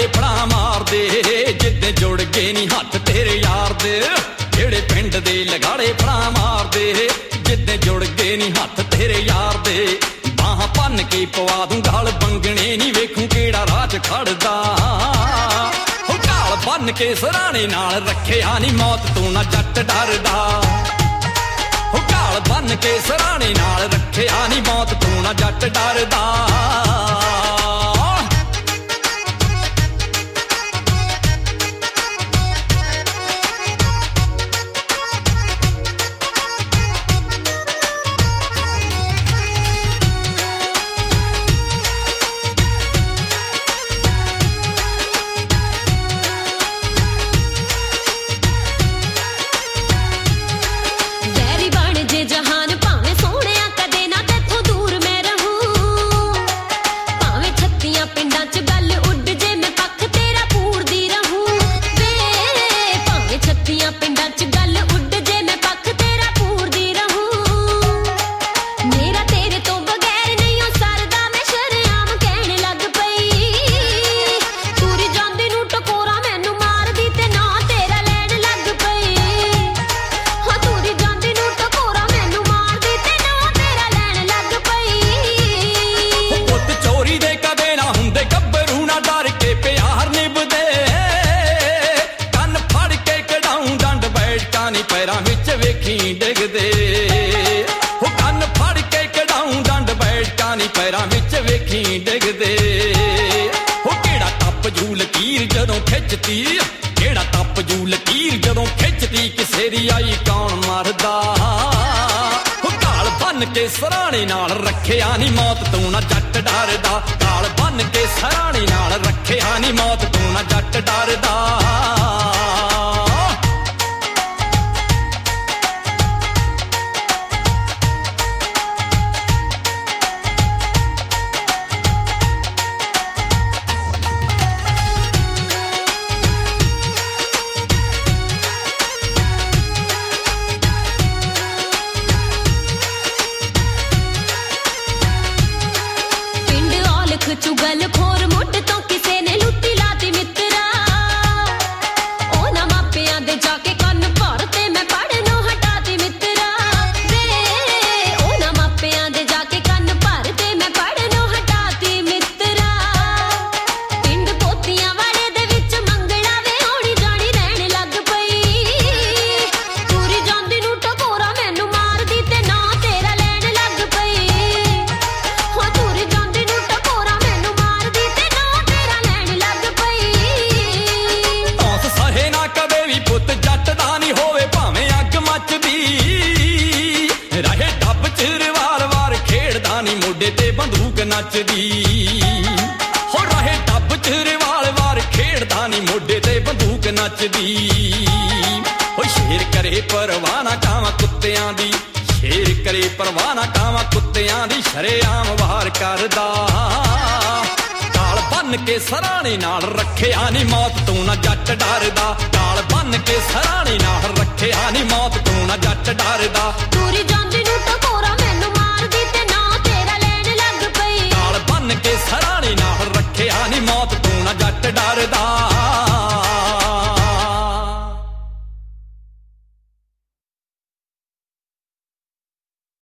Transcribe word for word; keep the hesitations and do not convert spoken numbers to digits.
ਫੜਾ ਮਾਰਦੇ ਜਿੱਦੇ ਜੁੜ ਗਏ ਨੀ ਹੱਥ ਤੇਰੇ ਯਾਰ ਦੇ ਜਿਹੜੇ ਪਿੰਡ ਦੇ ਲਗਾੜੇ ਫੜਾ ਮਾਰਦੇ ਜਿੱਦੇ ਜੁੜ ਗਏ ਨੀ ਹੱਥ ਤੇਰੇ ਯਾਰ ਦੇ ਬਾਹਾਂ ਭੰਨ ਕੇ ਪਵਾ ਦੂੰ ਗਾਲ ਬੰਗਣੇ ਨੀ ਵੇਖੂ ਕਿਹੜਾ ਰਾਹ 'ਚ ਖੜਦਾ ਹੋ ਗਾਲ ਬੰਨ ਕੇ ਸਰਾਣੇ ਨਾਲ ਰੱਖਿਆ ਨੀ ਮੌਤ ਤੋਂ ਨਾ ਜੱਟ ਡਰਦਾ ਹੋ ਗਾਲ ਬੰਨ ਕੇ ਸਰਾਣੇ ਨਾਲ ਰੱਖਿਆ ਨੀ ਮੌਤ ਤੋਂ ਨਾ ਜੱਟ ਡਰਦਾ ਪੈਰਾਂ ਵਿੱਚ ਵੇਖੀ ਡਿੱਗਦੇ ਹੋ ਕੰਨ ਫੜ ਕੇ ਕਢਾਉਂ ਡੰਡ ਬੈਠਾਂ ਨੀ ਪੈਰਾਂ ਵਿੱਚ ਵੇਖੀ ਡਿੱਗਦੇ ਹੋ ਕਿਹੜਾ ਟੱਪ ਜੂ ਲਕੀਰ ਜਦੋਂ ਖਿੱਚਤੀ ਕਿਹੜਾ ਟੱਪ ਜੂ ਲਕੀਰ ਜਦੋਂ ਖਿੱਚਤੀ ਕਿਸੇ ਦੀ ਆਈ ਕੌਣ ਮਰਦਾ ਹੋ ਕਾਲ ਬੰਨ ਕੇ ਸਰਾਣੇ ਨਾਲ ਰੱਖਿਆ ਨੀ ਮੌਤ ਤੋਂ ਨਾ ਜੱਟ ਡਰਦਾ ਕਾਲ ਬੰਨ ਕੇ ਸਰਾਣੇ ਨਾਲ ਰੱਖਿਆ ਨੀ ਮੌਤ ਤੋਂ ਨਾ ਜੱਟ ਡਰਦਾ ਚੁਗਲ ਖੋਰ ਮੁੱਢ ਤੋਂ ਕਿਸੇ ਨੇ ਲੁੱਟੀ ਲਾਤੀ ਮਿੱਤਰਾ ਉਹ ਨਾ ਮਾਪਿਆਂ ਦੇ ਜਾ ਕੇ ਕੰਨ ਭਰ ਤੇ ਮੈਂ ਪੜਨੋਂ ਹਟਾਤੀ ਮਿੱਤਰਾ ਵੇ ਉਹ ਨਾ ਮਾਪਿਆਂ ਦੇ ਜਾ ਕੇ ਕੰਨ ਭਰ ਤੇ ਮੈਂ ਪੜਨੋਂ ਹਟਾਤੀ ਮਿੱਤਰਾ ਪਿੰਡ ਪੋਤੀਆਂ ਵਾਲੇ ਦੇ ਵਿੱਚ ਮੰਗਣਾ ਵੇ ਹੋਣੀ ਜਾਣੀ ਰਹਿਣ ਲੱਗ ਪਈ ਤੁਰੀ ਜਾਂਦੀ ਨੂੰ ਟਕੋਰਾ ਮੈਨੂੰ ਮਾਰਦੀ ਤੇ ਨਾ ਤੇਰਾ ਲੈਣ ਲੱਗ ਪਈ ਹੋ ਤੁਰੀ ਜਾਂਦੀ ਨੂੰ ਟਕੋਰਾ ਜੱਟ ਦਾ ਨੀ ਹੋਵੇ ਭਾਵੇਂ ਅੱਗ ਮੱਚਦੀ ਰਹੇ ਡੱਬ ਚ ਵਾਰ ਵਾਰ ਖੇਡਦਾ ਨੀ ਮੋਢੇ ਤੇ ਬੰਦੂਕ ਨੱਚਦੀ ਹੋ ਰਹੇ ਡੱਬ ਚ ਵਾਰ ਵਾਰ ਖੇਡਦਾ ਨੀ ਮੋਢੇ ਤੇ ਬੰਦੂਕ ਨੱਚਦੀ ਹੋ ਸ਼ੇਰ ਕਰੇ ਪਰਵਾਹ ਨਾ ਕਾਵਾਂ ਕੁੱਤਿਆਂ ਦੀ ਸ਼ੇਰ ਕਰੇ ਪਰਵਾਹ ਨਾ ਕਾਵਾਂ ਕੁੱਤਿਆਂ ਦੀ ਸ਼ਰੇਆਮ ਵਾਰ ਕਰਦਾ ਕਾਲ ਬੰਨ ਕੇ ਸਰਾਣੇ ਨਾਲ ਰੱਖਿਆ ਨੀ ਮੌਤ ਤੋਂ ਨਾ ਜੱਟ ਡਰਦਾ ਕਾਲ ਬੰਨ ਕੇ ਸਰਾਣੇ ਨਾਲ ਰੱਖਿਆ ਨੀ ਮੌਤ ਤੋਂ ਨਾ ਜੱਟ ਡਰਦਾ ਤੁਰੀ